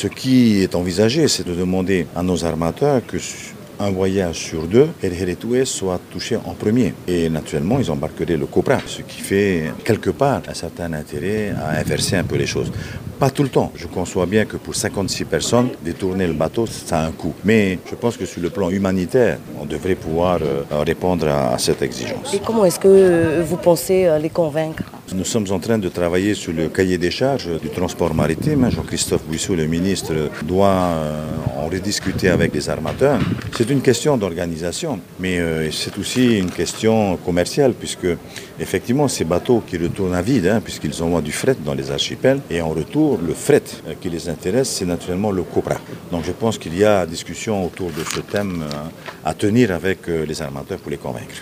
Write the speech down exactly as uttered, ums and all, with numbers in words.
Ce qui est envisagé, c'est de demander à nos armateurs que un voyage sur deux, El Héritou soit touché en premier. Et naturellement, ils embarqueraient le Cobra, ce qui fait quelque part un certain intérêt à inverser un peu les choses. Pas tout le temps. Je conçois bien que pour cinquante-six personnes, détourner le bateau, ça a un coût. Mais je pense que sur le plan humanitaire, on devrait pouvoir euh, répondre à, à cette exigence. Et comment est-ce que vous pensez les convaincre ? Nous sommes en train de travailler sur le cahier des charges du transport maritime. Jean-Christophe Buisseau, le ministre, doit euh, en rediscuter avec les armateurs. C'est une question d'organisation, mais euh, c'est aussi une question commerciale, puisque effectivement ces bateaux qui retournent à vide, hein, puisqu'ils envoient du fret dans les archipels, et en retour, le fret euh, qui les intéresse, c'est naturellement le Cobra. Donc je pense qu'il y a discussion autour de ce thème euh, à tenir avec euh, les armateurs pour les convaincre.